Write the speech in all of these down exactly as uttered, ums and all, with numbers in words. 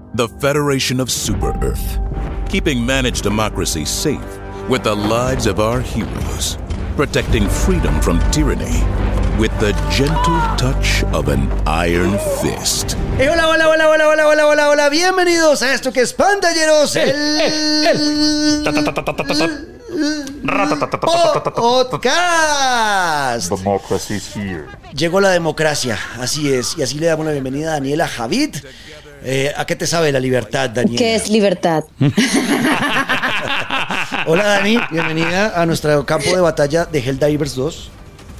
the Federation of Super-Earth, keeping managed democracy safe with the lives of our heroes, protecting freedom from tyranny with the gentle touch of an iron fist. Hey, hola, hola, hola, hola, hola, hola, hola, hola, bienvenidos a esto que es Pantalleros, el... podcast. Democracy is here. Llegó la democracia, así es, y así le damos la bienvenida a Daniela Javid. Eh, ¿A qué te sabe la libertad, Daniela? ¿Qué es libertad? Hola, Dani, bienvenida a nuestro campo de batalla de Helldivers dos.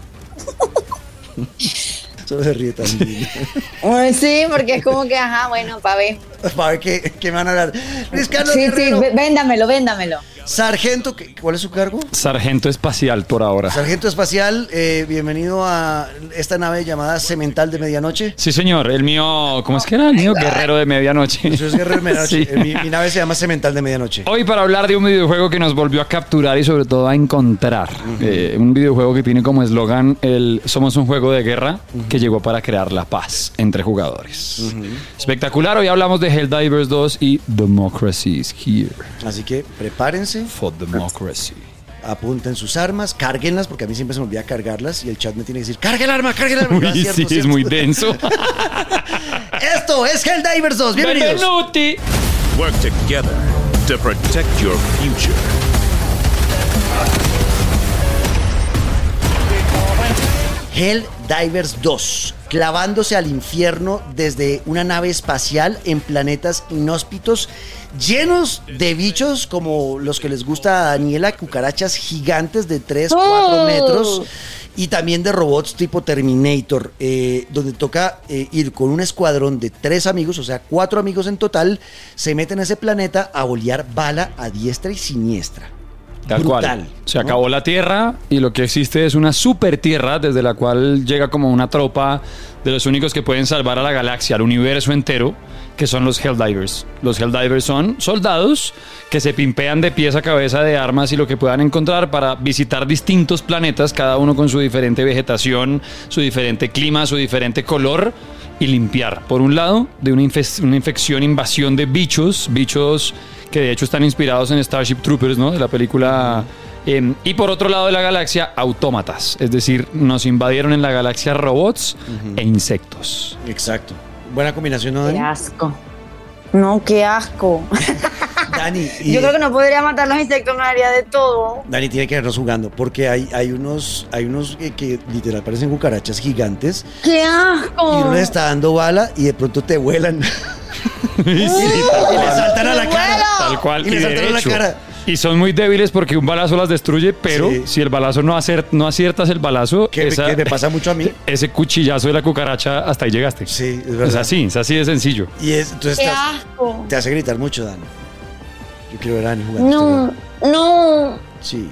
Solo se ríe también. Sí, porque es como que, ajá, bueno, para ver. Para ver qué, qué me van a hablar. Luis Carlos Sí, Guerrero. sí, véndamelo, véndamelo. Sargento, ¿cuál es su cargo? Sargento espacial por ahora. Sargento espacial, eh, bienvenido a esta nave llamada Cemental de Medianoche. Sí, señor. El mío, ¿cómo es que era? El mío, Guerrero de Medianoche. Eso es Guerrero de Medianoche. Sí. Eh, mi, mi nave se llama Cemental de Medianoche. Hoy para hablar de un videojuego que nos volvió a capturar y sobre todo a encontrar. Uh-huh. eh, un videojuego que tiene como eslogan el somos un juego de guerra uh-huh. que llegó para crear la paz entre jugadores. Uh-huh. Espectacular. Hoy hablamos de Helldivers dos y Democracy is here. Así que prepárense. For democracy. Apunten sus armas, cárguenlas, porque a mí siempre se me olvida cargarlas y el chat me tiene que decir, cargue el arma, cargue el arma. Uy, ah, cierto, sí, cierto. es muy denso. Esto es Helldivers dos, bienvenidos. Benvenuti. Work together to protect your future. Helldivers dos, clavándose al infierno desde una nave espacial en planetas inhóspitos, llenos de bichos como los que les gusta a Daniela, cucarachas gigantes de tres, cuatro oh. metros, y también de robots tipo Terminator, eh, donde toca eh, ir con un escuadrón de tres amigos, o sea, cuatro amigos en total, se meten a ese planeta a bolear bala a diestra y siniestra. Tal Brutal, cual. Se ¿no? acabó la Tierra y lo que existe es una super Tierra desde la cual llega como una tropa de los únicos que pueden salvar a la galaxia, al universo entero, que son los Helldivers. Los Helldivers son soldados que se pimpean de pies a cabeza de armas y lo que puedan encontrar para visitar distintos planetas, cada uno con su diferente vegetación, su diferente clima, su diferente color, y limpiar, por un lado, de una, infe- una infección, invasión de bichos, bichos que de hecho están inspirados en Starship Troopers, ¿no? De la película. Eh, y por otro lado de la galaxia, autómatas. Es decir, nos invadieron en la galaxia robots uh-huh. e insectos. Exacto. Buena combinación, ¿no, Dani? Qué asco. No, qué asco. Dani, y yo creo que no podría matar los insectos, me haría de todo. Dani tiene que vernos jugando, porque hay, hay unos, hay unos que, que literal parecen cucarachas gigantes. ¡Qué asco! Y uno le está dando bala y de pronto te vuelan. Sí, y, y le saltan a la cara. Tal cual. Y, y le saltan a la cara. Y son muy débiles porque un balazo las destruye, pero sí. si el balazo no, acer- no aciertas el balazo, que, esa, que me pasa mucho a mí. Ese cuchillazo de la cucaracha, hasta ahí llegaste. Sí, es verdad. Es así, es así de sencillo. Y es, entonces ¡qué estás, asco! Te hace gritar mucho, Dani. Yo quiero ver a Dani jugando. No, no. Sí.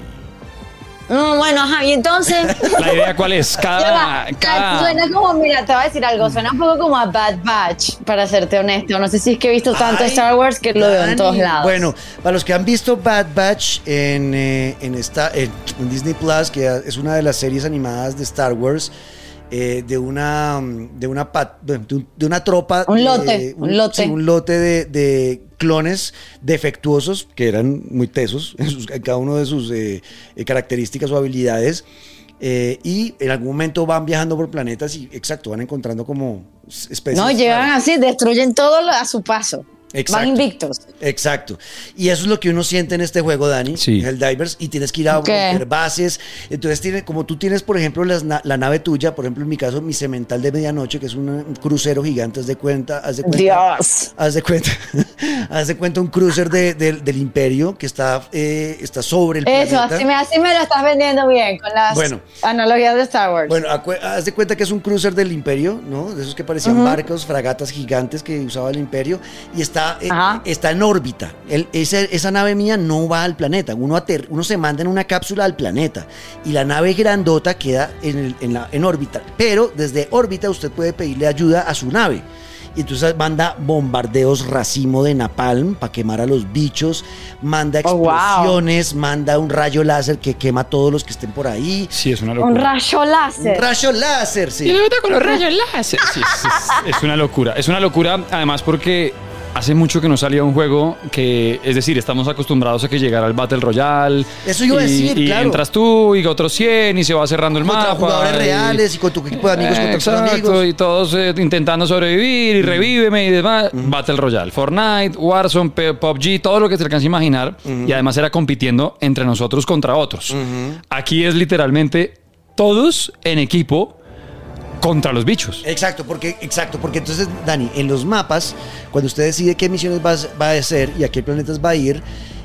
No, bueno, ajá, y entonces... ¿La idea cuál es? Cada, cada... Suena como, mira, te voy a decir algo, suena un poco como a Bad Batch, para serte honesto. No sé si es que he visto tanto Ay, Star Wars que lo Dani. veo en todos lados. Bueno, para los que han visto Bad Batch en, eh, en, esta, en, en Disney Plus, que es una de las series animadas de Star Wars, eh, de una de una pat, de, de una tropa un lote de, un, un lote sí, un lote de, de clones defectuosos que eran muy tesos en, sus, en cada uno de sus eh, características o habilidades, eh, y en algún momento van viajando por planetas y exacto van encontrando como especies. No, llegan así, destruyen todo a su paso. Exacto. Van invictos. Exacto. Y eso es lo que uno siente en este juego, Dani, sí. Helldivers, y tienes que ir a okay. romper bases. Entonces, tiene, como tú tienes, por ejemplo, las, la nave tuya, por ejemplo, en mi caso, mi Cemental de Medianoche, que es un, un crucero gigante, haz de cuenta, haz de cuenta. Dios. Haz de cuenta, haz de cuenta un crucer de, de, del Imperio que está, eh, está sobre el Eso, planeta. así me, así me lo estás vendiendo bien con las bueno, analogías de Star Wars. Bueno, haz de cuenta que es un crucer del Imperio, ¿no? De esos que parecían uh-huh. barcos, fragatas gigantes que usaba el Imperio, y está... Eh, está en órbita. El, esa, esa nave mía no va al planeta. Uno, ater, uno se manda en una cápsula al planeta y la nave grandota queda en, el, en, la, en órbita. Pero desde órbita usted puede pedirle ayuda a su nave. Y entonces manda bombardeos, racimo de napalm para quemar a los bichos, manda explosiones, oh, wow. manda un rayo láser que quema a todos los que estén por ahí. Sí, es una locura. Un rayo láser. Un rayo láser, sí. Y le gusta con los rayos láser. Sí, es, es, es una locura. Es una locura, además, porque hace mucho que no salía un juego que, es decir, estamos acostumbrados a que llegara al Battle Royale. Eso iba a decir, y claro. entras tú y otros cien y se va cerrando el contra mapa. jugadores y, reales y con tu equipo de amigos eh, contra exacto, tus amigos. y todos eh, intentando sobrevivir y revíveme y demás. Uh-huh. Battle Royale, Fortnite, Warzone, P U B G, todo lo que se alcance a imaginar. Uh-huh. Y además era compitiendo entre nosotros contra otros. Uh-huh. Aquí es literalmente todos en equipo contra los bichos. Exacto, porque, exacto, porque entonces, Dani, en los mapas, cuando usted decide qué misiones va, va a hacer y a qué planetas va a ir,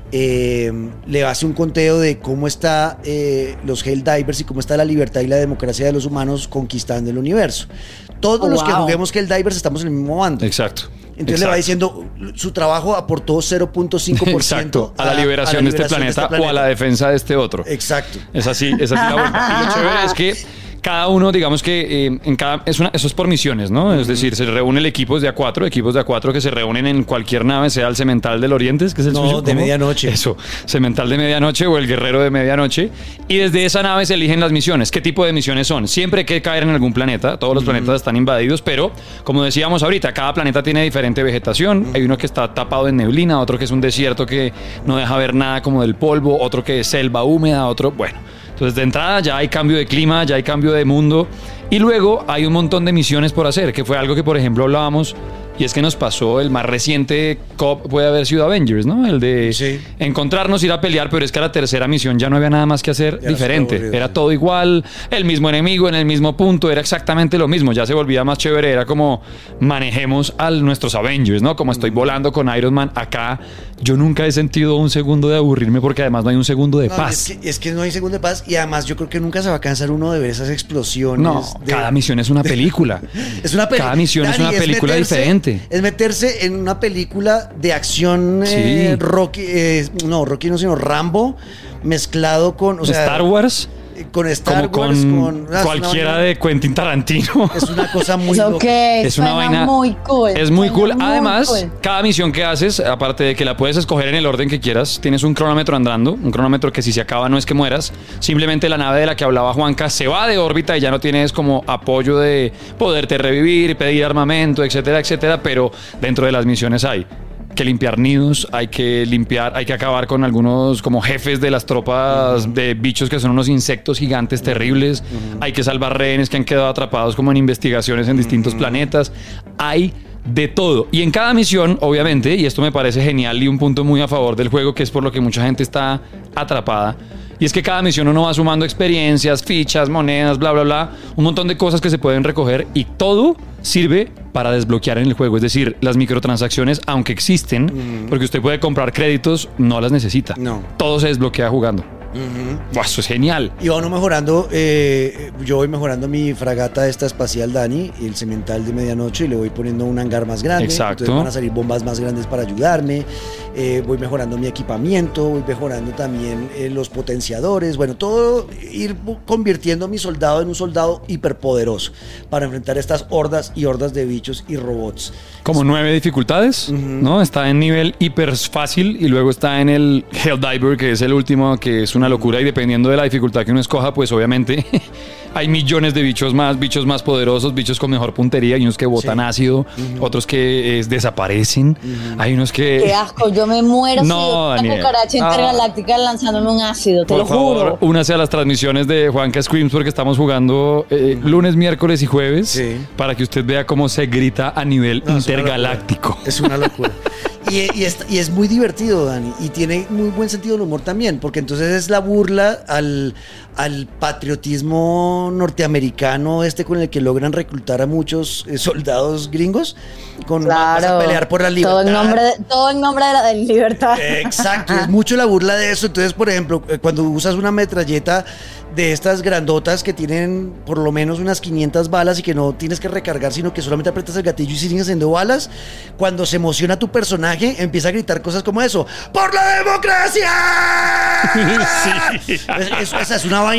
eh, le hace un conteo de cómo está eh, los Helldivers y cómo está la libertad y la democracia de los humanos conquistando el universo. Todos oh, los wow. que juguemos Helldivers estamos en el mismo bando. Exacto. Entonces Exacto. le va diciendo, su trabajo aportó cero punto cinco por ciento Exacto, a, a, la liberación, a la liberación de, este planeta, de este planeta o a la defensa de este otro. Exacto. Es así, es así la vuelta. Y lo chévere es que cada uno, digamos que eh, en cada, es una, eso es por misiones, ¿no? Uh-huh. Es decir, se reúne el equipo de A cuatro, equipos de A cuatro que se reúnen en cualquier nave, sea el Cemental del Oriente, que es el no, suyo. de ¿cómo? medianoche. Eso, Cemental de Medianoche o el Guerrero de Medianoche. Y desde esa nave se eligen las misiones. ¿Qué tipo de misiones son? Siempre hay que caer en algún planeta. Todos los uh-huh. planetas están invadidos, pero como decíamos ahorita, cada planeta tiene diferente vegetación. Uh-huh. Hay uno que está tapado en neblina, otro que es un desierto que no deja ver nada como del polvo, otro que es selva húmeda, otro, bueno. Entonces, de entrada ya hay cambio de clima, ya hay cambio de mundo. Y luego hay un montón de misiones por hacer, que fue algo que, por ejemplo, hablábamos, y es que nos pasó el más reciente C O P, puede haber sido Avengers, ¿no? El de sí. encontrarnos, ir a pelear, pero es que a la tercera misión ya no había nada más que hacer ya diferente. Aburrido, era sí. todo igual, el mismo enemigo en el mismo punto, era exactamente lo mismo. Ya se volvía más chévere, era como manejemos a nuestros Avengers, ¿no? Como estoy mm. volando con Iron Man acá. Yo nunca he sentido un segundo de aburrirme porque además no hay un segundo de no, paz. Es que, es que no hay segundo de paz y además yo creo que nunca se va a cansar uno de ver esas explosiones. No, de... cada misión es una película. es una película. Cada misión Dani, es una película es meterse, diferente. Es meterse en una película de acción sí. eh, Rocky, eh, no, Rocky no, sino Rambo, mezclado con... O sea, Star Wars. Con Star Como Wars, con, con cualquiera de Quentin Tarantino. Es una cosa muy loca. Okay, es una vaina muy cool. Es muy cool. Muy Además, cool. cada misión que haces, aparte de que la puedes escoger en el orden que quieras, tienes un cronómetro andando, un cronómetro que si se acaba no es que mueras. Simplemente la nave de la que hablaba Juanca se va de órbita y ya no tienes como apoyo de poderte revivir, pedir armamento, etcétera, etcétera. Pero dentro de las misiones hay que limpiar nidos, hay que limpiar, hay que acabar con algunos como jefes de las tropas uh-huh. de bichos que son unos insectos gigantes terribles, uh-huh. hay que salvar rehenes que han quedado atrapados como en investigaciones en distintos uh-huh. planetas, hay de todo. Y en cada misión, obviamente, y esto me parece genial y un punto muy a favor del juego, que es por lo que mucha gente está atrapada, y es que cada misión uno va sumando experiencias, fichas, monedas, bla, bla, bla, un montón de cosas que se pueden recoger y todo sirve para desbloquear en el juego. Es decir, las microtransacciones, aunque existen, uh-huh. porque usted puede comprar créditos, no las necesita. No. Todo se desbloquea jugando. Uh-huh. Wow, eso es genial. Y va uno mejorando, eh, yo voy mejorando mi fragata esta espacial Dani, el Cemental de Medianoche, y le voy poniendo un hangar más grande. Exacto. Entonces van a salir bombas más grandes para ayudarme. Eh, voy mejorando mi equipamiento, voy mejorando también eh, los potenciadores. Bueno, todo ir convirtiendo a mi soldado en un soldado hiperpoderoso para enfrentar estas hordas y hordas de bichos y robots. Como nueve dificultades, uh-huh. ¿no? Está en nivel hiper fácil y luego está en el Helldiver, que es el último, que es una locura, y dependiendo de la dificultad que uno escoja, pues obviamente hay millones de bichos más, bichos más poderosos, bichos con mejor puntería, hay unos que botan sí. ácido, uh-huh. otros que eh, desaparecen, uh-huh. hay unos que... ¡Qué asco! Yo me muero no, si una cucaracha intergaláctica ah. lanzándome un ácido, te Por lo favor, juro. únase a las transmisiones de Juanca Screams porque estamos jugando eh, uh-huh. lunes, miércoles y jueves sí. para que usted vea cómo se grita a nivel no, intergaláctico. Es una locura. Y, y, es, y es muy divertido, Dani, y tiene muy buen sentido del humor también, porque entonces es la burla al, al patriotismo norteamericano este con el que logran reclutar a muchos eh, soldados gringos, con claro, a pelear por la libertad. Todo en nombre de, todo en nombre de la de libertad. Exacto, es mucho la burla de eso. Entonces, por ejemplo, cuando usas una metralleta de estas grandotas que tienen por lo menos unas quinientas balas y que no tienes que recargar, sino que solamente aprietas el gatillo y siguen haciendo balas, cuando se emociona tu personaje, empieza a gritar cosas como eso: ¡por la democracia! Sí. Es, es, es una vaina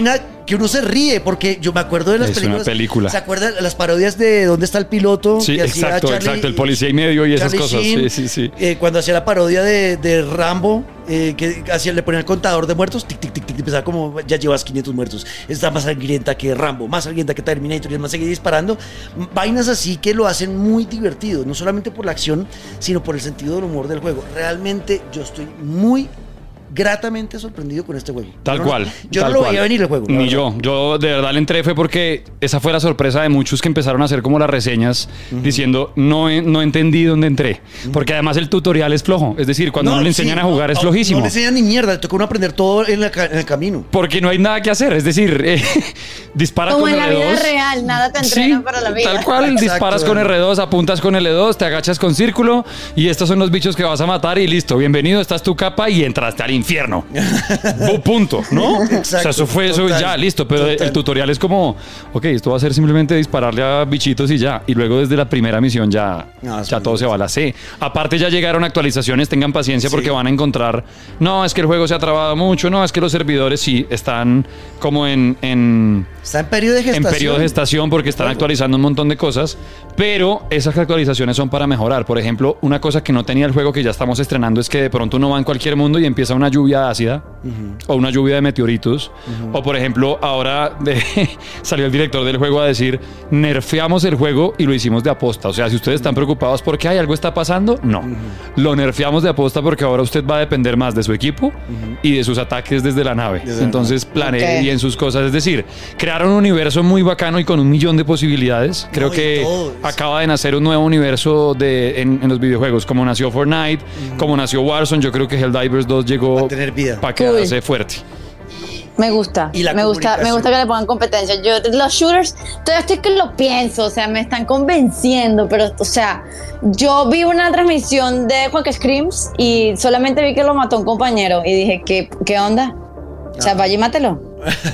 que uno se ríe, porque yo me acuerdo de las es películas. Una película. ¿Se acuerdan las parodias de ¿Dónde está el piloto? Sí, que exacto, Charlie, exacto. El policía y medio y Charlie esas cosas. Sheen, sí, sí, sí. Eh, cuando hacía la parodia de, de Rambo, eh, que hacía, le ponía el contador de muertos, tic, tic, tic, tic, empezaba como, ya llevas quinientos muertos. Está más sangrienta que Rambo, más sangrienta que Terminator, y además seguía disparando. Vainas así que lo hacen muy divertido, no solamente por la acción, sino por el sentido del humor del juego. Realmente yo estoy muy gratamente sorprendido con este juego. Tal no, cual. Yo tal no lo cual. veía venir el juego. Ni yo. Yo de verdad le entré fue porque esa fue la sorpresa de muchos que empezaron a hacer como las reseñas uh-huh. diciendo no, no entendí dónde entré. Uh-huh. Porque además el tutorial es flojo. Es decir, cuando no, le enseñan sí, a jugar no, es flojísimo. No le enseñan ni mierda. Le toca uno aprender todo en, la, en el camino. Porque no hay nada que hacer. Es decir, eh, disparas como con en la R dos. vida real. Nada te entrena sí, para la vida. Tal cual. Exacto, disparas bueno. con R dos, apuntas con L dos, te agachas con círculo y estos son los bichos que vas a matar y listo. Bienvenido, esta es tu capa y entraste al infierno. Punto, ¿no? Exacto, o sea, eso fue total, eso ya, listo. Pero total. El tutorial es como, ok, esto va a ser simplemente dispararle a bichitos y ya. Y luego desde la primera misión ya, no, ya todo se va a la C. Aparte ya llegaron actualizaciones, tengan paciencia sí. porque van a encontrar, no, es que el juego se ha trabado mucho, no, es que los servidores sí están como en... en Está en periodo de gestación. En periodo de gestación porque están actualizando un montón de cosas, pero esas actualizaciones son para mejorar. Por ejemplo, una cosa que no tenía el juego que ya estamos estrenando es que de pronto uno va en cualquier mundo y empieza una lluvia ácida uh-huh. o una lluvia de meteoritos. Uh-huh. O por ejemplo, ahora de, salió el director del juego a decir, nerfeamos el juego y lo hicimos de aposta. O sea, si ustedes están preocupados porque hay algo está pasando, no. Uh-huh. Lo nerfeamos de aposta porque ahora usted va a depender más de su equipo uh-huh. y de sus ataques desde la nave. Desde Entonces planee okay. bien sus cosas. Es decir, crear un universo muy bacano y con un millón de posibilidades. Creo no, que acaba de nacer un nuevo universo de, en, en los videojuegos, como nació Fortnite, uh-huh. como nació Warzone. Yo creo que Helldivers dos llegó para quedarse fuerte. Me gusta, me gusta, me gusta que le pongan competencia. Yo, los shooters, todavía estoy que lo pienso, o sea, me están convenciendo, pero, o sea, yo vi una transmisión de Quake Screams y solamente vi que lo mató un compañero y dije, ¿qué, qué onda? O sea, vaya y mátelo.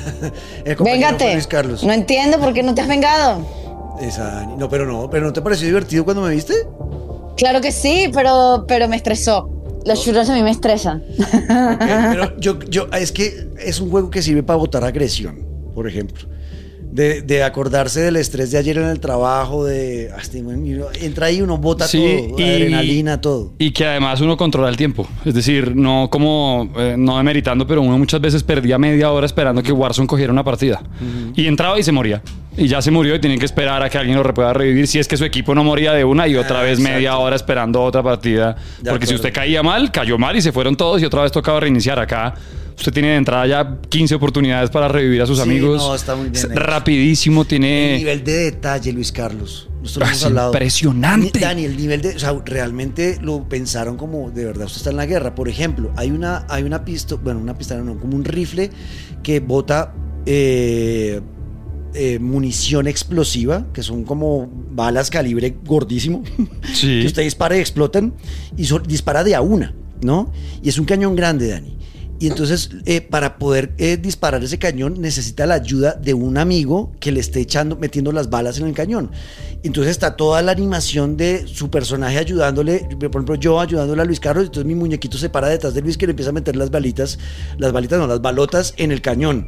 Véngate. No entiendo por qué no te has vengado. Esa, no, pero no, pero ¿no te pareció divertido cuando me viste? Claro que sí, pero, pero me estresó. Los shooters a mí me estresan. Okay, pero yo, yo, es que es un juego que sirve para botar agresión, por ejemplo. De, de acordarse del estrés de ayer en el trabajo, de hasta, entra ahí uno bota sí, todo, y, adrenalina, todo. Y que además uno controla el tiempo. Es decir, no como, eh, no demeritando, pero uno muchas veces perdía media hora esperando que Warzone cogiera una partida. Uh-huh. Y entraba y se moría. Y ya se murió y tienen que esperar a que alguien lo pueda revivir si es que su equipo no moría de una y otra ah, vez exacto. media hora esperando otra partida. De Porque acuerdo. Si usted caía mal, cayó mal y se fueron todos y otra vez tocaba reiniciar. Acá usted tiene de entrada ya quince oportunidades para revivir a sus sí, amigos. No, está muy bien. Rapidísimo, tiene... El nivel de detalle, Luis Carlos. Nosotros hemos hablado. Impresionante. Dani, el nivel de... O sea, realmente lo pensaron como, de verdad, usted está en la guerra. Por ejemplo, hay una, hay una pistola, bueno, una pistola no, como un rifle que bota... Eh, Eh, munición explosiva, que son como balas calibre gordísimo, sí. que usted dispara y explotan, y so, dispara de a una, ¿no? Y es un cañón grande, Dani. Y entonces, eh, para poder eh, disparar ese cañón, necesita la ayuda de un amigo que le esté echando, metiendo las balas en el cañón. Entonces está toda la animación de su personaje ayudándole, por ejemplo, yo ayudándole a Luis Carlos, entonces mi muñequito se para detrás de Luis, que le empieza a meter las balitas, las balitas no, las balotas en el cañón.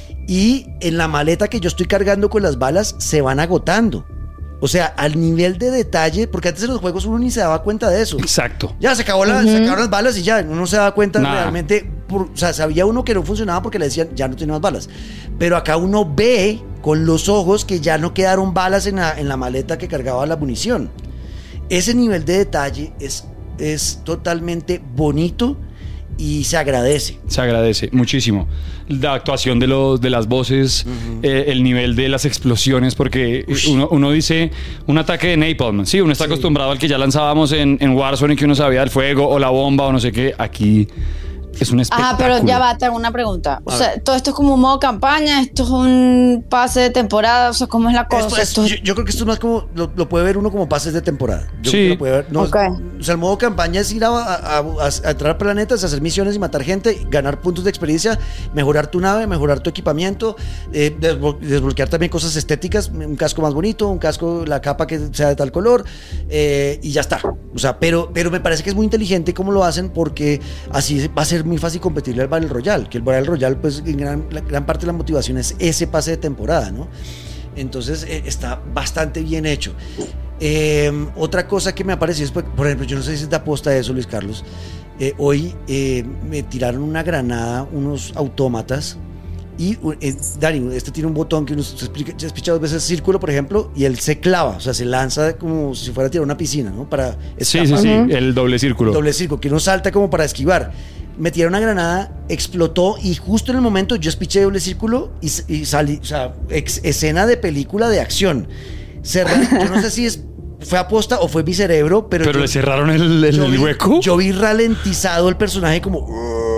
Y en la maleta que yo estoy cargando con las balas se van agotando. O sea, al nivel de detalle, porque antes en los juegos uno ni se daba cuenta de eso. Exacto. Ya se acabó la, uh-huh. se acabaron las balas y ya uno no se daba cuenta nah. realmente. Por, o sea, sabía uno que no funcionaba porque le decían ya no tenía más balas. Pero acá uno ve con los ojos que ya no quedaron balas en la, en la maleta que cargaba la munición. Ese nivel de detalle es, es totalmente bonito. Y se agradece. Se agradece muchísimo. La actuación de, los, de las voces, uh-huh. eh, el nivel de las explosiones, porque uno, uno dice un ataque de napalm. Sí, uno está sí. acostumbrado al que ya lanzábamos en, en Warzone y que uno sabía el fuego o la bomba o no sé qué. Aquí es un espectáculo. Ah, pero ya va, tengo una pregunta. O sea, todo esto es como un modo campaña, esto es un pase de temporada, o sea, ¿cómo es la cosa? Esto es, esto es... Yo, yo creo que esto es más como, lo, lo puede ver uno como pases de temporada. Yo sí. creo que lo puede ver, no, okay. O sea, el modo campaña es ir a, a, a, a entrar a planetas, hacer misiones y matar gente, ganar puntos de experiencia, mejorar tu nave, mejorar tu equipamiento, eh, desblo- desbloquear también cosas estéticas, un casco más bonito, un casco, la capa que sea de tal color, eh, y ya está. O sea, pero, pero me parece que es muy inteligente cómo lo hacen porque así va a ser es muy fácil competirle al Battle Royale, que el Battle Royale, pues en gran, la, gran parte de la motivación es ese pase de temporada, ¿no? Entonces eh, está bastante bien hecho. Eh, otra cosa que me ha parecido es, por ejemplo, yo no sé si te aposta eso, Luis Carlos. Eh, hoy eh, me tiraron una granada unos autómatas y eh, Dani, este tiene un botón que uno se explica, se explica dos veces círculo, por ejemplo, y él se clava, o sea, se lanza como si fuera a tirar una piscina, ¿no? Para escapar. Sí, sí, sí, uh-huh. El doble círculo. El doble círculo, que uno salta como para esquivar. Me tiraron una granada, explotó y justo en el momento yo espiché doble círculo y, y salí, o sea, ex, escena de película de acción. Cerra, yo no sé si es, fue aposta o fue mi cerebro, pero... ¿Pero yo, le cerraron el, el, yo el vi, hueco? Yo vi ralentizado el personaje como...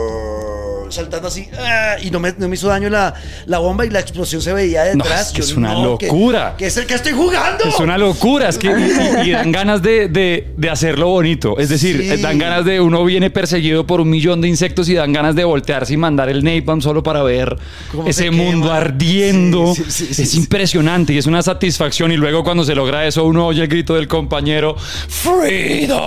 saltando así uh, y no me, no me hizo daño la, la bomba y la explosión se veía detrás. No, es, que yo, es una no, locura. Que, que es el que estoy jugando. Es una locura. Es que y, y dan ganas de, de, de hacerlo bonito. Es decir, sí. dan ganas de... Uno viene perseguido por un millón de insectos y dan ganas de voltearse y mandar el napalm solo para ver ese mundo ardiendo. Sí, sí, sí, es sí, impresionante sí. Y es una satisfacción. Y luego cuando se logra eso, uno oye el grito del compañero ¡Freedom!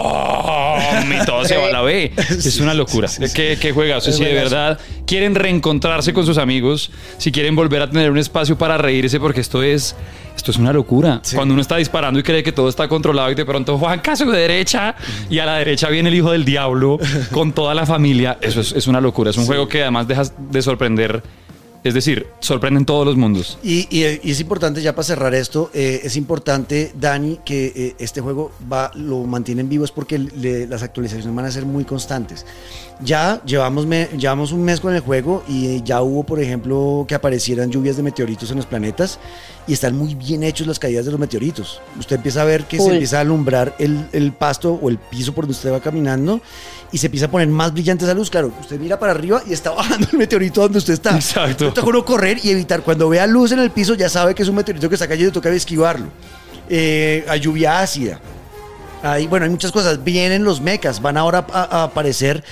Y todo se va a la B. Es una locura. Sí, sí, sí. ¿Qué, qué juegazo? Si de verdad quieren reencontrarse con sus amigos, si quieren volver a tener un espacio para reírse, porque esto es esto es una locura. Sí. Cuando uno está disparando y cree que todo está controlado y de pronto Juanca a su derecha y a la derecha viene el hijo del diablo con toda la familia, eso es, es una locura. Es un sí. juego que además deja de sorprender. Es decir, sorprenden todos los mundos. Y, y, y es importante, ya para cerrar esto, eh, es importante, Dani, que eh, este juego va, lo mantienen vivo, es porque le, las actualizaciones van a ser muy constantes. Ya llevamos, me, llevamos un mes con el juego y ya hubo, por ejemplo, que aparecieran lluvias de meteoritos en los planetas y están muy bien hechos las caídas de los meteoritos. Usted empieza a ver que Uy. se empieza a alumbrar el, el pasto o el piso por donde usted va caminando y se empieza a poner más brillante esa luz. Claro, usted mira para arriba y está bajando el meteorito donde usted está. Exacto. Entonces toca uno correr y evitar. Cuando vea luz en el piso ya sabe que es un meteorito que está cayendo y toca esquivarlo. Eh, hay lluvia ácida. Hay, bueno, hay muchas cosas. Vienen los mechas, van ahora a, a aparecer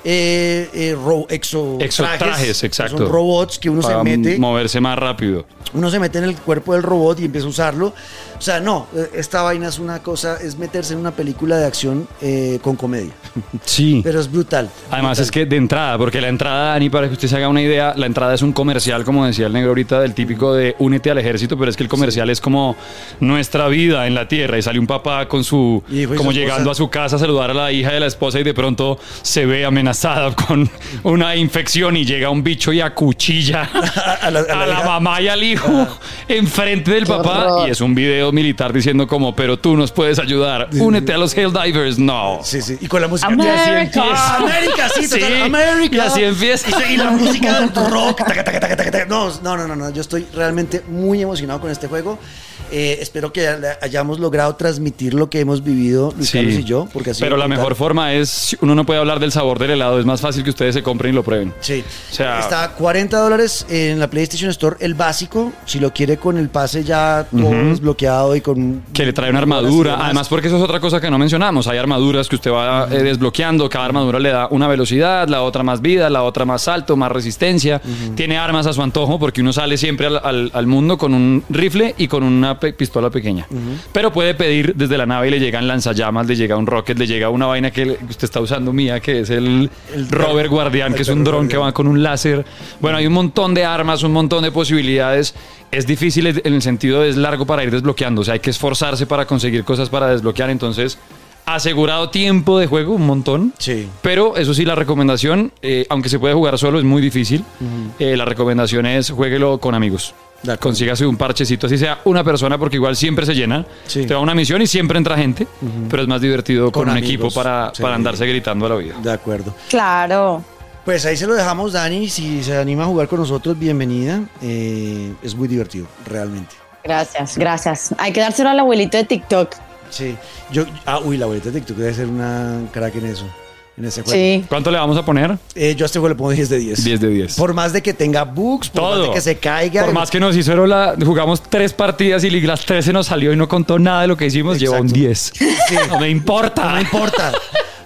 eh, eh, ro, exo, exotrajes, trajes, exacto. Son robots que uno para se mete. Moverse más rápido. Uno se mete en el cuerpo del robot y empieza a usarlo. O sea, no, esta vaina es una cosa, es meterse en una película de acción eh, con comedia. Sí. Pero es brutal. Además brutal. Es que de entrada, porque la entrada, Dani, para que usted se haga una idea, la entrada es un comercial, como decía el negro ahorita, del típico de únete al ejército, pero es que el comercial sí. es como nuestra vida en la tierra y sale un papá con su, como su llegando a su casa a saludar a la hija de la esposa y de pronto se ve amenazada con una infección y llega un bicho y acuchilla a la, a la, a la mamá y al hijo ah. enfrente del papá horror. Y es un video militar diciendo como, pero tú nos puedes ayudar, únete a los Helldivers. No. Sí, sí. Y con la música. América. Ah, América, sí, total, sí. América. Y así empieza. Y, y la música del rock. Taca, taca, taca, taca, taca. No, no, no, no, no. Yo estoy realmente muy emocionado con este juego. Eh, espero que hayamos logrado transmitir lo que hemos vivido Luis sí. Carlos y yo. Porque así pero la mejor forma es, uno no puede hablar del sabor del helado, es más fácil que ustedes se compren y lo prueben. Sí. O sea, está a cuarenta dólares en la PlayStation Store, el básico. Si lo quiere con el pase ya todo uh-huh. desbloqueado y con... Que le trae una armadura. Además, porque eso es otra cosa que no mencionamos. Hay armaduras que usted va uh-huh. eh, desbloqueando. Cada armadura le da una velocidad, la otra más vida, la otra más salto, más resistencia. Uh-huh. Tiene armas a su antojo porque uno sale siempre al, al, al mundo con un rifle y con una pe- pistola pequeña. Uh-huh. Pero puede pedir desde la nave y le llegan lanzallamas, le llega un rocket, le llega una vaina que usted está usando mía, que es el, el rover guardián, que es un dron que va con un láser. Bueno, hay un montón de armas, un montón de posibilidades. Es difícil en el sentido de es largo para ir desbloqueando. O sea, hay que esforzarse para conseguir cosas para desbloquear. Entonces, asegurado tiempo de juego, un montón. Sí. Pero eso sí, la recomendación, eh, aunque se puede jugar solo, es muy difícil. Uh-huh. Eh, la recomendación es juéguelo con amigos. Consígase un parchecito, así sea una persona, porque igual siempre se llena. Sí. Te va a una misión y siempre entra gente, uh-huh. pero es más divertido con, con un amigos, equipo para, sí. para andarse gritando a la vida. De acuerdo. Claro. Pues ahí se lo dejamos, Dani. Si se anima a jugar con nosotros, bienvenida. Eh, es muy divertido, realmente. Gracias, gracias. Hay que dárselo al abuelito de TikTok. Sí. Yo, ah, uy, la abuelita de TikTok debe ser una crack en eso. En ese juego. Sí. ¿Cuánto le vamos a poner? Eh, yo a este juego le pongo diez de diez. diez de diez. Por más de que tenga bugs, por todo. más de que se caiga. Por más que nos hizo la... Jugamos tres partidas y las tres se nos salió y no contó nada de lo que hicimos. Exacto. Lleva un diez. Sí. No me importa. No me importa.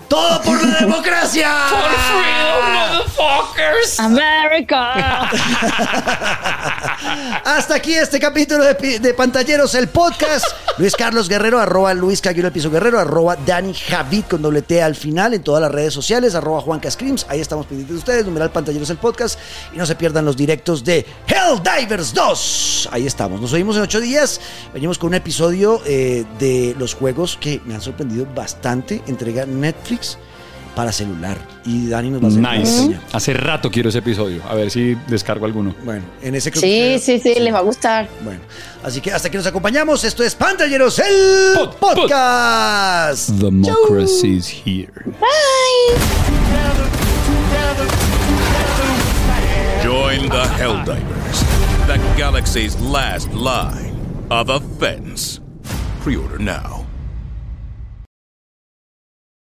¡Todo por la democracia! ¡For freedom, motherfuckers! ¡America! Hasta aquí este capítulo de, de Pantalleros, el podcast. Luis Carlos Guerrero, arroba Luis Caguero el Piso Guerrero, arroba Dani Javid con doble T al final en todas las redes sociales, arroba Juanca Screams. Ahí estamos pendientes de ustedes. Numeral Pantalleros, el podcast. Y no se pierdan los directos de Helldivers dos. Ahí estamos. Nos oímos en ocho días. Venimos con un episodio eh, de los juegos que me han sorprendido bastante. Entrega Netflix para celular. Y Dani nos va a hacer nice. una reseña. Hace rato quiero ese episodio. A ver si descargo alguno. Bueno, en ese creo Sí, que- sí, sí, les va a gustar. Bueno, así que hasta aquí nos acompañamos. Esto es Pantalleros, el Pod- pod- podcast. Democracy is here. Join the Helldivers, the galaxy's last line of offense. Pre-order now.